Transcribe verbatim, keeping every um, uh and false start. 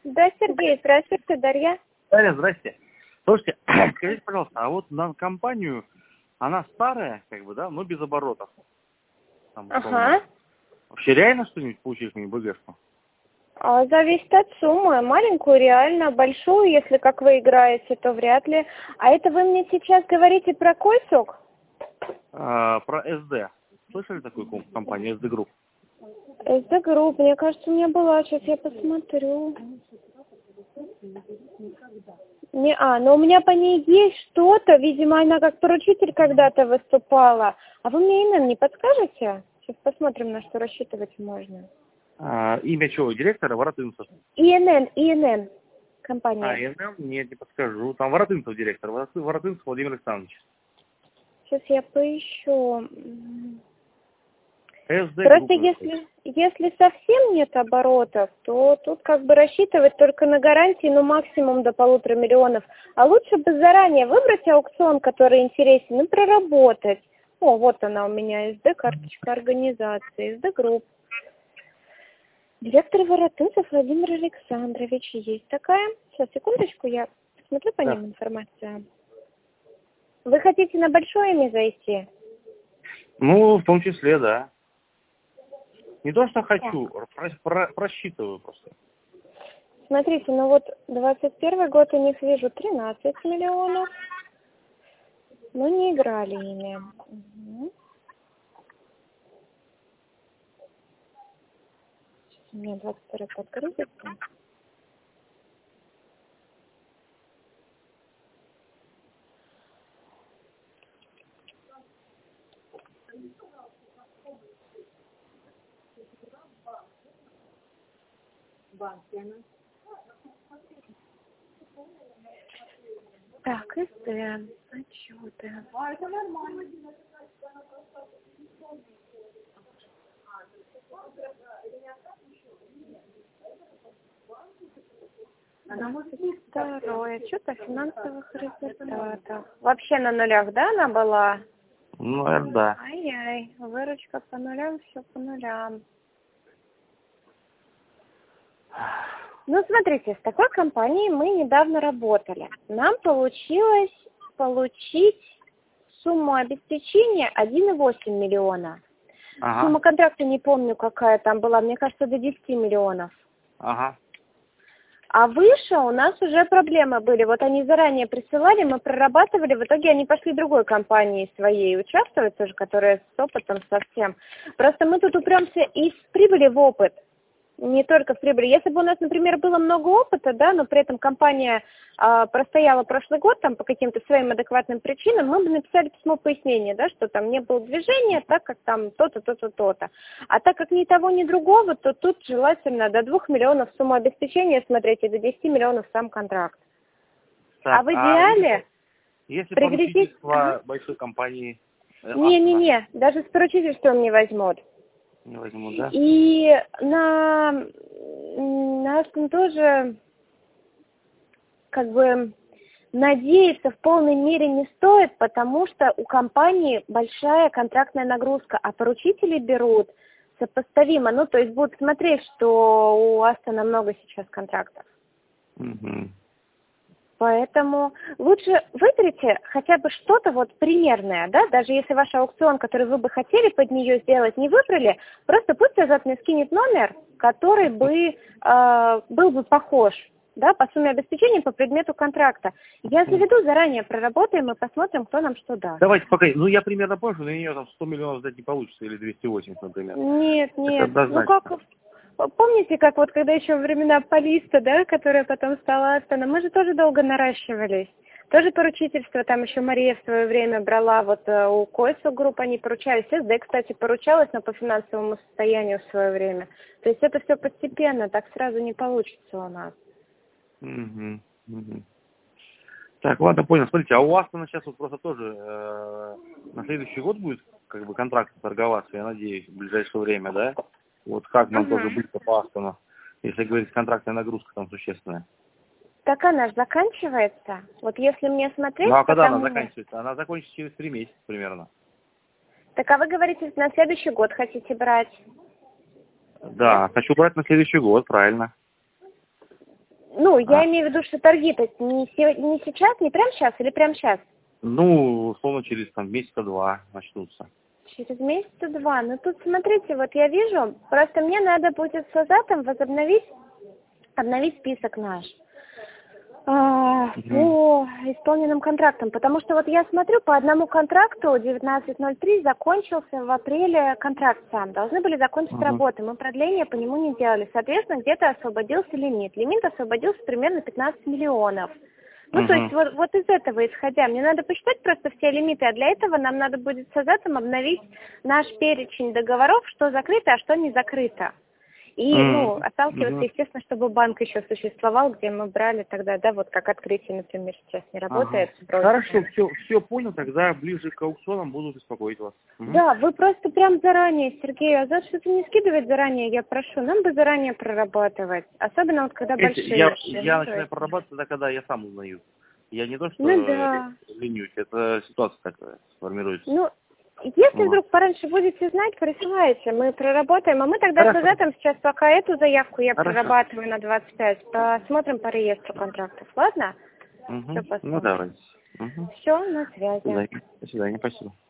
Да, Сергей, здравствуйте, Дарья. Дарья, здрасте. Слушайте, скажите, пожалуйста, а вот на компанию, она старая, как бы, да, но без оборотов. Там, условно. Ага. Вообще реально что-нибудь получить мне БГшку? А, зависит от суммы. Маленькую реально, большую, если как вы играете, то вряд ли. А это вы мне сейчас говорите про какой сок? А, про эс дэ. Слышали такую ком- компанию эс дэ Group? эс дэ Group, мне кажется, у меня была. Сейчас я посмотрю. Не, а, но у меня по ней есть что-то. Видимо, она как поручитель когда-то выступала. А вы мне имя не подскажете? Сейчас посмотрим, на что рассчитывать можно. А, имя чего? Директора Воротынцев. и эн эн, и эн эн А, компания. эн эн? Нет, не подскажу. Там Воротынцев директор. Ворот- Воротынцев Владимир Александрович. Сейчас я поищу. эс дэ Просто Group. если, если совсем нет оборотов, то тут как бы рассчитывать только на гарантии, ну максимум до полутора миллионов. А лучше бы заранее выбрать аукцион, который интересен, и проработать. О, вот она у меня, эс дэ, карточка организации, эс дэ Group. Директор Воротынцев Владимир Александрович. Есть такая. Сейчас, секундочку, я смотрю по Да. ним информацию. Вы хотите на большое имя зайти? Ну, в том числе, да. Не то, что хочу, Так. про- про- просчитываю просто. Смотрите, ну вот двадцать первый год у них вижу тринадцать миллионов. Но не играли ими. Угу. Сейчас у меня двадцать второй подгрузится. Так, эс дэ, отчеты. двадцать второй отчет о финансовых результатах. Вообще на нулях, да, она была? Ну, наверное, да. Ай-яй, выручка по нулям, все по нулям. Ну, смотрите, с такой компанией мы недавно работали. Нам получилось получить сумму обеспечения один и восемь миллиона. Ага, Сумма контракта не помню, какая там была, мне кажется, до десяти миллионов. ага. А выше у нас уже проблемы были. Вот они заранее присылали, мы прорабатывали, в итоге они пошли другой компании своей участвовать тоже, которая с опытом совсем. Просто мы тут упремся и в прибыли в опыт. Не только в прибыли. Если бы у нас, например, было много опыта, да, но при этом компания а, простояла прошлый год там по каким-то своим адекватным причинам, мы бы написали письмо пояснения, да, что там не было движения, так как там то-то, то-то, то-то. А так как ни того, ни другого, то тут желательно до двух миллионов сумму обеспечения смотреть и до десяти миллионов сам контракт. Так, А в а идеале если, если приглядеть... поручительство большой компании э, Астана Не-не-не, даже с поручительством не возьмут. не возьму, да? И на нас тоже как бы надеяться в полной мере не стоит, потому что у компании большая контрактная нагрузка, а поручители берут сопоставимо. Ну, то есть будут смотреть, что у Астана много сейчас контрактов. Угу. Поэтому лучше выберите хотя бы что-то вот примерное, да, даже если ваш аукцион, который вы бы хотели под нее сделать, не выбрали, просто пусть Азат мне скинет номер, который бы э, был бы похож, да, по сумме обеспечения, по предмету контракта. Я заведу, заранее проработаем и посмотрим, кто нам что даст. Давайте пока, ну я примерно помню, что на нее там сто миллионов сдать не получится, или двести восемьдесят, например. Нет, Это нет, ну однозначно. как... Помните, как вот когда еще во времена Полиста, да, которая потом стала Астана, мы же тоже долго наращивались. Тоже поручительство, там еще Мария в свое время брала, вот у Койсу групп они поручались, эс дэ, кстати, поручалась, но по финансовому состоянию в свое время. То есть это все постепенно, так сразу не получится у нас. Угу. Угу. Так, ладно, понял. Смотрите, а у Астана сейчас вот просто тоже э, на следующий год будет как бы контракт торговаться, я надеюсь, в ближайшее время, да? Вот как нам тоже Угу. быть по Астану, если говорить, контрактная нагрузка там существенная. Так она же заканчивается. Вот если мне смотреть, Ну а когда она потому... заканчивается? Она закончится через три месяца примерно. Так а вы говорите, на следующий год хотите брать? Нет? Да, хочу брать на следующий год, правильно. Ну, я А, имею в виду, что торги-то не, се- не сейчас, не прямо сейчас или прямо сейчас? ну, условно, через там месяца два начнутся. Через месяца два. Ну тут смотрите, вот я вижу, просто мне надо будет с Азатом возобновить, обновить список наш а, Мгм. по исполненным контрактам, потому что вот я смотрю, по одному контракту девятнадцать ноль три закончился в апреле контракт сам, должны были закончить Мгм. работы, мы продление по нему не делали, соответственно, где-то освободился лимит, лимит освободился примерно пятнадцать миллионов. Ну, то есть Мгм. вот, вот из этого исходя, мне надо посчитать просто все лимиты, а для этого нам надо будет с Азатом обновить наш перечень договоров, что закрыто, а что не закрыто. И, ну, Мгм. отталкиваться, Мгм. естественно, чтобы банк еще существовал, где мы брали тогда, да, вот как открытие, например, сейчас не Ага. работает. Хорошо, Бросили. все, все понял, тогда ближе к аукционам буду беспокоить вас. Мгм. Да, вы просто прям заранее, Сергей, Азат что-то не скидывать заранее, я прошу, нам бы заранее прорабатывать, особенно вот когда Если большие я, суммы, я то начинаю есть. прорабатывать тогда, когда я сам узнаю. Я не то, Ну что э, да. ленюсь, это ситуация такая формируется. Ну, если Вот. вдруг пораньше будете знать, присылайте, мы проработаем. А мы тогда с Хорошо, Азатом сейчас пока эту заявку я хорошо. прорабатываю на двадцать пять, посмотрим по реестру контрактов, ладно? Все Угу. Ну посмотрим. давайте. Угу. Все, на До связи. свидания. До свидания, спасибо.